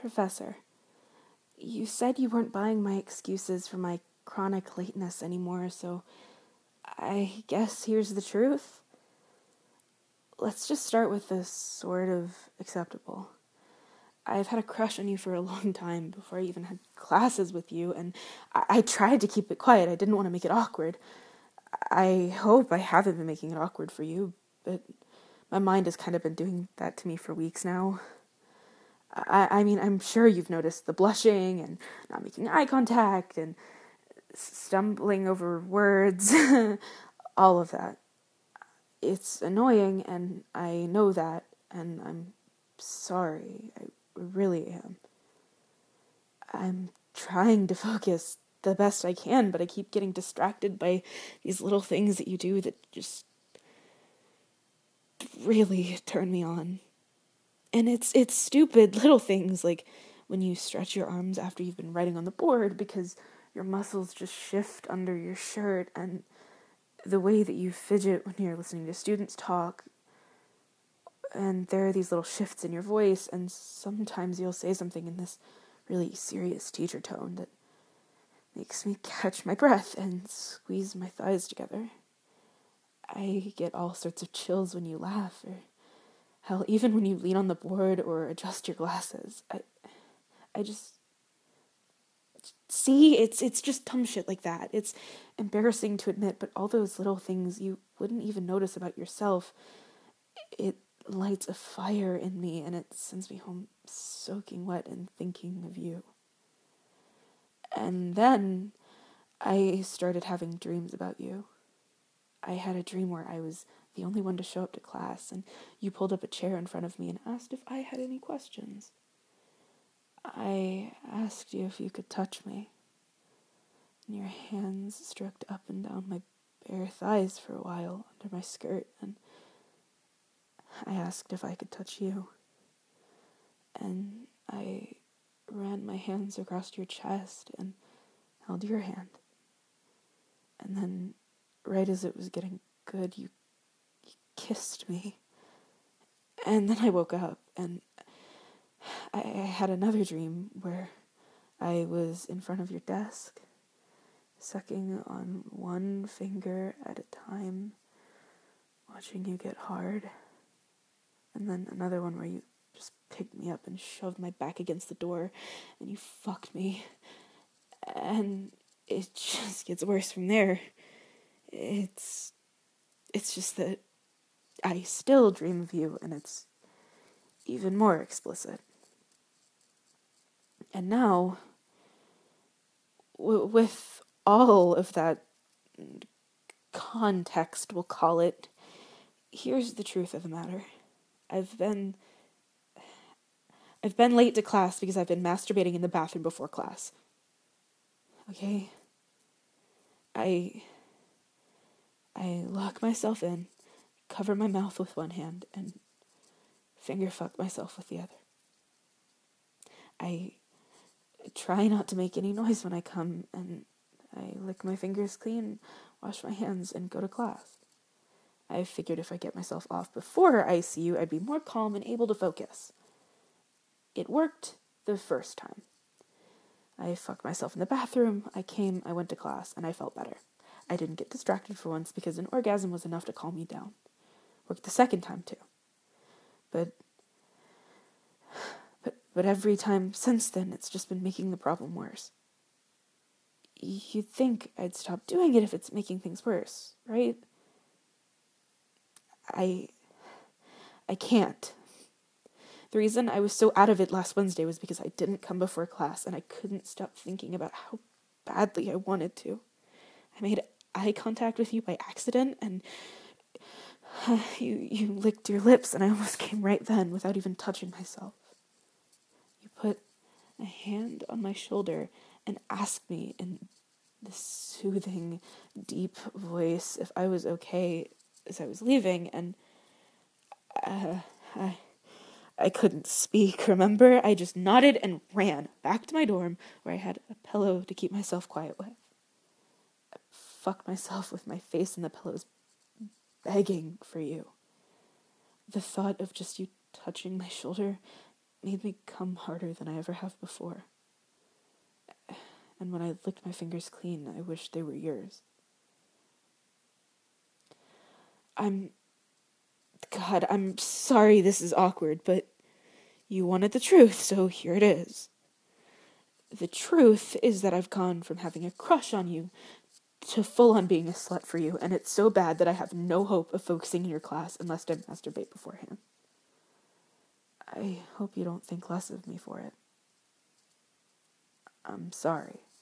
Professor, you said you weren't buying my excuses for my chronic lateness anymore, so I guess here's the truth. Let's just start with this sort of acceptable. I've had a crush on you for a long time before I even had classes with you, and I tried to keep it quiet. I didn't want to make it awkward. I hope I haven't been making it awkward for you, but my mind has kind of been doing that to me for weeks now. I mean, I'm sure you've noticed the blushing and not making eye contact and stumbling over words, all of that. It's annoying, and I know that, and I'm sorry. I really am. I'm trying to focus the best I can, but I keep getting distracted by these little things that you do that just really turn me on. And it's stupid little things, like when you stretch your arms after you've been writing on the board because your muscles just shift under your shirt, and the way that you fidget when you're listening to students talk, and there are these little shifts in your voice, and sometimes you'll say something in this really serious teacher tone that makes me catch my breath and squeeze my thighs together. I get all sorts of chills when you laugh, or hell, even when you lean on the board or adjust your glasses. I just... See, it's just dumb shit like that. It's embarrassing to admit, but all those little things you wouldn't even notice about yourself, it lights a fire in me, and it sends me home soaking wet and thinking of you. And then I started having dreams about you. I had a dream where I was the only one to show up to class, and you pulled up a chair in front of me and asked if I had any questions. I asked you if you could touch me, and your hands stroked up and down my bare thighs for a while under my skirt, and I asked if I could touch you, and I ran my hands across your chest and held your hand, and then right as it was getting good, you kissed me, and then I woke up, and I had another dream where I was in front of your desk, sucking on one finger at a time, watching you get hard, and then another one where you just picked me up and shoved my back against the door, and you fucked me, and it just gets worse from there. It's just that I still dream of you, and it's even more explicit. And now, with all of that context, we'll call it, here's the truth of the matter. I've been late to class because I've been masturbating in the bathroom before class. Okay? I lock myself in, cover my mouth with one hand, and finger fuck myself with the other. I try not to make any noise when I come, and I lick my fingers clean, wash my hands, and go to class. I figured if I get myself off before ICU, I'd be more calm and able to focus. It worked the first time. I fucked myself in the bathroom, I came, I went to class, and I felt better. I didn't get distracted for once because an orgasm was enough to calm me down. Worked the second time too. But every time since then, it's just been making the problem worse. You'd think I'd stop doing it if it's making things worse, right? I can't. The reason I was so out of it last Wednesday was because I didn't come before class, and I couldn't stop thinking about how badly I wanted to. I made eye contact with you by accident, and you licked your lips, and I almost came right then without even touching myself. You put a hand on my shoulder and asked me in this soothing, deep voice if I was okay as I was leaving, and I couldn't speak, remember? I just nodded and ran back to my dorm where I had a pillow to keep myself quiet with. I fucked myself with my face in the pillows, begging for you. The thought of just you touching my shoulder made me come harder than I ever have before. And when I licked my fingers clean, I wished they were yours. God, I'm sorry this is awkward, but you wanted the truth, so here it is. The truth is that I've gone from having a crush on you to full on being a slut for you, and it's so bad that I have no hope of focusing in your class unless I masturbate beforehand. I hope you don't think less of me for it. I'm sorry.